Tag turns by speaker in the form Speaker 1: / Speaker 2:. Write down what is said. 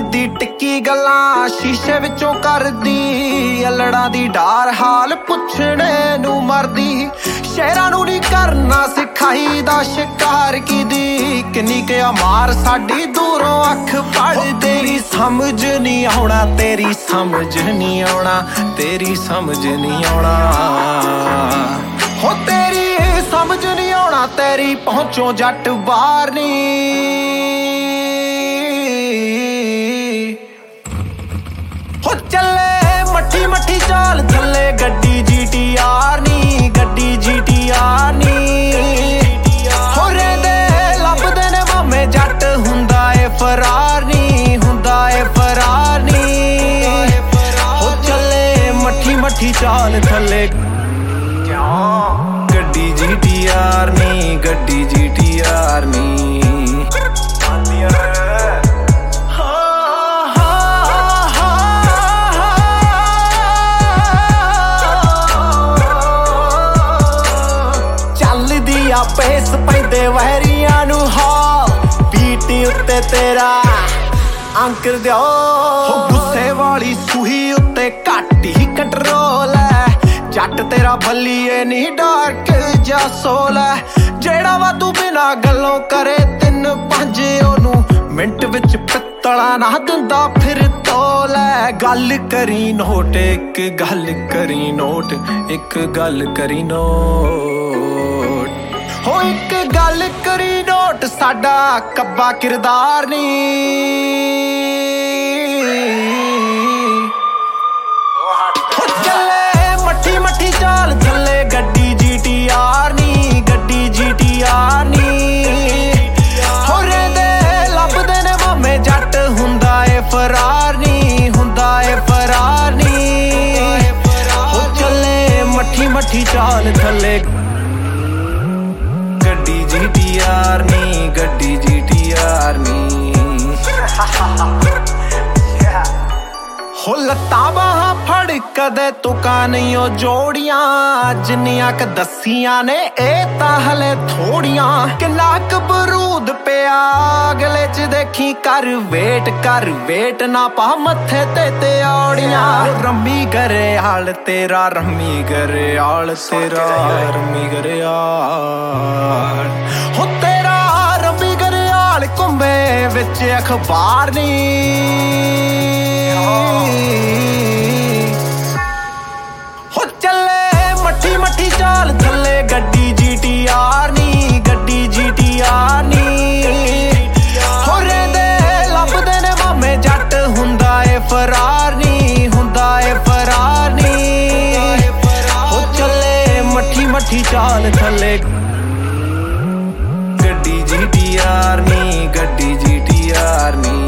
Speaker 1: ਦੀ ਟਿੱਕੀ ਗੱਲਾਂ ਸ਼ੀਸ਼ੇ ਵਿੱਚੋਂ ਕਰਦੀ, ਅਲੜਾਂ ਦੀ ਡਾਰ ਹਾਲ ਪੁੱਛਣੇ ਨੂੰ ਮਰਦੀ। ਸ਼ੇਰਾਂ ਨੂੰ ਨੀ ਕਰਨਾ ਸਿਖਾਈ ਦਾ ਸ਼ਿਕਾਰ ਕੀਦੀ, ਕਿੰਨੀ ਕਿਆ ਮਾਰ ਸਾਡੀ ਦੂਰੋਂ ਅੱਖ ਪੜਦੀ। ਤੇਰੀ ਸਮਝ ਨੀ ਆਉਣਾ, ਤੇਰੀ ਸਮਝ ਨੀ ਆਉਣਾ, ਤੇਰੀ ਸਮਝ ਨੀ ਆਉਣਾ ਹੋ, ਤੇਰੀ ਸਮਝ ਨੀ ਆਉਣਾ, ਤੇਰੀ ਪਹੁੰਚੋਂ ਜੱਟ ਬਾਹਰ ਨੀ ਹੋ। ਚੱਲੇ ਮੱਠੀ ਮੱਠੀ ਚਾਲ ਥੱਲੇ ਗੱਡੀ GTR ਨੀ, ਗੱਡੀ GTR ਨੀ ਹੋ। ਰਹਿੰਦੇ ਲੱਭਦੇ ਨੇ ਮਾਮੇ ਜੱਟ, ਹੁੰਦਾ ਏ ਫਰਾਰ ਨੀ, ਹੁੰਦਾ ਏ ਫਰਾਰ ਨੀ ਹੋ। ਚੱਲੇ ਮੱਠੀ ਮੱਠੀ ਚਾਲ ਥੱਲੇ ਗੱਡੀ GTR ਨੀ, ਗੱਡੀ GTR ਨੀ। ਚੱਲਦੀ ਆ ਪੇਸ ਪੈਂਦੇ ਵਹਿਰੀਆਂ ਨੂੰ ਹਾਲ, ਬੀਟ ਉੱਤੇ ਤੇਰਾ ਅੰਕਰ ਦਿਓ ਹੋ। ਗੁੱਸੇ ਵਾਲੀ ਸੂਹੀ ਉੱਤੇ ਘੱਟ ਹੀ ਕੰਟਰੋਲ ਐ, ਜੱਟ ਤੇਰਾ ਬੱਲੀਏ ਨੀ ਡਾਰਕ ਜਾ ਸੋਲ ਐ। ਜਿਹੜਾ ਵਾਧੂ ਬਿਨਾ ਗੱਲੋਂ ਕਰੇ 3-5 ਉਹਨੂੰ ਮਿੰਟ ਵਿੱਚ ਪਿੱਤਲਾ ਨਾ ਦਿੰਦਾ ਫਿਰ ਤੋਲ ਐ। ਗੱਲ ਕਰੀ ਨੋਟ, ਇੱਕ ਗੱਲ ਕਰੀ ਨੋਟ, ਇੱਕ ਗੱਲ ਕਰੀ ਨੋਟ ਹੋ। ਇੱਕ ਗੱਲ ਕਰੀ ਨੋਟ, ਸਾਡਾ ਕੱਬਾ ਕਿਰਦਾਰ ਨੀ ਹੋ। ਚੱਲੇ ਮੱਠੀ ਮੱਠੀ ਚਾਲ ਥੱਲੇ ਗੱਡੀ GTR ਨੀ, ਗੱਡੀ GTR ਨੀ ਹੋ। ਰਹਿੰਦੇ ਲੱਭਦੇ ਨੇ ਮਾਮੇ ਜੱਟ, ਹੁੰਦਾ ਏ ਫਰਾਰ ਨੀ, ਹੁੰਦਾ ਏ ਫਰਾਰ ਨੀ ਹੋ। ਚੱਲੇ ਮੱਠੀ ਮੱਠੀ ਚਾਲ ਥੱਲੇ ਗੱਡੀ GTR ਨੀ, ਗੱਡੀ GTR ਨੀ ਹੋ। ਲੱਤਾਂ ਬਾਹਾਂ ਫੜ ਕਦੇ ਤੁਕਾਂ ਨਹੀਂ ਉਹ ਜੋੜੀਆਂ, ਜਿੰਨੀਆਂ ਕ ਦੱਸੀਆਂ ਨੇ ਇਹ ਤਾਂ ਹਲੇ ਥੋੜੀਆਂ। ਕਿੰਨਾ ਕ ਬਰੂਦ ਪਿਆ ਅਗਲੇ ਚ ਦੇਖੀ, ਕਰ ਵੇਟ ਨਾ ਪਾ ਮੱਥੇ ਤੇ ਔੜੀਆਂ। ਰੰਮੀ ਗਰੇਆਲ ਤੇਰਾ, ਰੰਮੀ ਗਰੇਆਲ ਤੇਰਾ, ਰੰਮੀ ਗਰੇਆਲ ਹੋ। ਤੇਰਾ ਰੰਮੀ ਗਰੇਆਲ ਘੁੰਮੇ ਵਿੱਚ ਅਖਬਾਰ ਨੀ ਹੋ। ਚੱਲੇ ਮੱਠੀ ਮੱਠੀ ਚਾਲ ਥੱਲੇ ਗੱਡੀ GTR ਨੀ, ਗੱਡੀ GTR ਨੀ ਹੋ। ਰਹਿੰਦੇ ਲੱਭਦੇ ਨੇ ਮਾਮੇ ਜੱਟ, ਹੁੰਦਾ ਏ ਫਰਾਰ ਨੀ, ਹੁੰਦਾ ਏ ਫਰਾਰ ਨੀ ਹੋ। ਚੱਲੇ ਮੱਠੀ ਮੱਠੀ ਚਾਲ ਥੱਲੇ ਗੱਡੀ GTR ਨੀ, ਗੱਡੀ GTR ਨੀ।